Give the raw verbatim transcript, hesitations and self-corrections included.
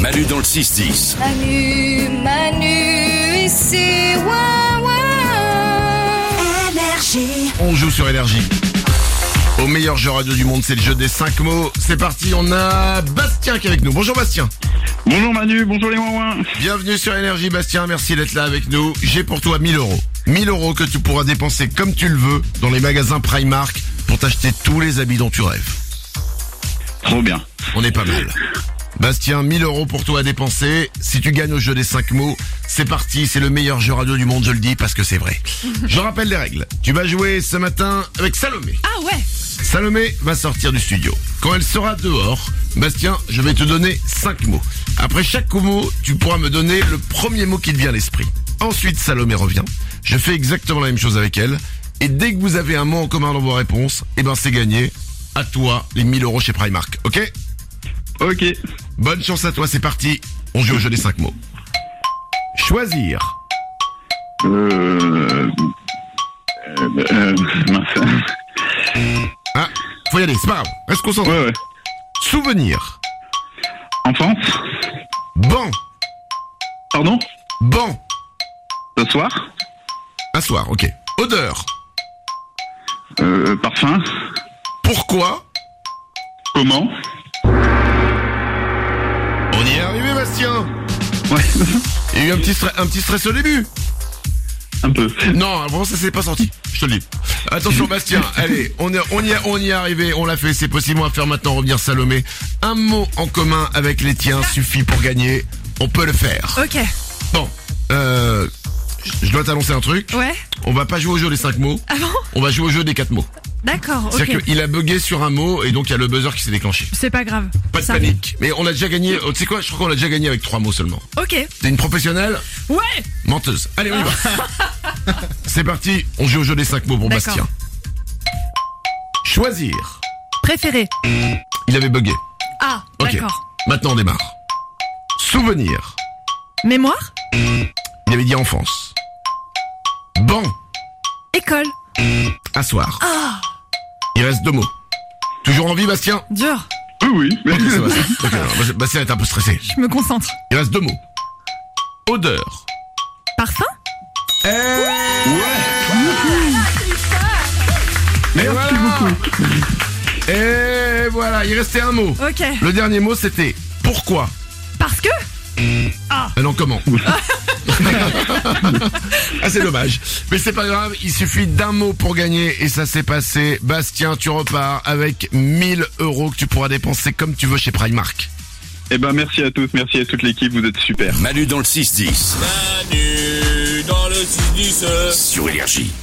Manu dans le six dix. Manu, Manu, ici, ouin, ouin. Énergie. On joue sur Énergie. Au meilleur jeu radio du monde, c'est le jeu des cinq mots. C'est parti, on a Bastien qui est avec nous. Bonjour Bastien. Bonjour Manu, bonjour les ouin. Bienvenue sur Énergie Bastien, merci d'être là avec nous. J'ai pour toi mille euros. mille euros que tu pourras dépenser comme tu le veux dans les magasins Primark pour t'acheter tous les habits dont tu rêves. Trop bien. On est pas mal. Bastien, mille euros pour toi à dépenser. Si tu gagnes au jeu des cinq mots, c'est parti, c'est le meilleur jeu radio du monde, je le dis parce que c'est vrai. Je rappelle les règles. Tu vas jouer ce matin avec Salomé. Ah ouais. Salomé va sortir du studio. Quand elle sera dehors, Bastien, je vais te donner cinq mots. Après chaque mot, tu pourras me donner le premier mot qui te vient à l'esprit. Ensuite, Salomé revient. Je fais exactement la même chose avec elle. Et dès que vous avez un mot en commun dans vos réponses, eh ben c'est gagné. À toi, les mille euros chez Primark. Ok ? Ok. Bonne chance à toi, c'est parti. On joue au jeu des cinq mots. Choisir. Euh... Euh... euh mince. Ah, faut y aller, c'est pas grave. Reste concentré. Ouais, ouais. Souvenir. Enfance. Banc. Pardon. Banc. Ce soir. Asseoir, ok. Odeur. Euh... Parfum. Pourquoi? Comment. On y est arrivé, Bastien. Ouais. Il y a eu un petit, stre- un petit stress au début. Un peu. Non, vraiment, ça s'est pas sorti. Je te le dis. Attention, Bastien. Allez, on est, on y est, on y est arrivé. On l'a fait. C'est possible. On va faire maintenant revenir Salomé. Un mot en commun avec les tiens suffit pour gagner. On peut le faire. Ok. Bon, euh, je dois t'annoncer un truc. Ouais. On va pas jouer au jeu des cinq mots. Ah bon? On va jouer au jeu des quatre mots. D'accord, ok. C'est-à-dire qu'il a bugué sur un mot et donc il y a le buzzer qui s'est déclenché. C'est pas grave. Pas de Ça panique. Mais on a déjà gagné. Tu sais quoi? Je crois qu'on a déjà gagné avec trois mots seulement. arrive. Ok. T'es une professionnelle? Ouais. Menteuse. Allez, on y va. C'est parti. On joue au jeu des cinq mots pour D'accord. Bastien. Choisir. Préféré. Il avait bugué. Ah, Ok. d'accord. Maintenant on démarre. Souvenir. Mémoire. Il avait dit enfance. Banc. École. Asseoir. Ah, Il reste deux mots. Toujours en vie, Bastien? dur. Oui, oui. Ok, ça va. Ça. Ok, alors, Bastien- Bastien est un peu stressé. Je me concentre. Il reste deux mots. Odeur. Parfum. Eh Merci voilà. beaucoup. Et voilà, il restait un mot. Ok. Le dernier mot, c'était pourquoi. Parce que. Ah non, comment? Ah, c'est dommage. Mais c'est pas grave, il suffit d'un mot pour gagner et ça s'est passé. Bastien, tu repars avec mille euros que tu pourras dépenser comme tu veux chez Primark. Eh ben merci à tous, merci à toute l'équipe, vous êtes super. Manu dans le six dix. Manu dans le six dix. Sur Énergie.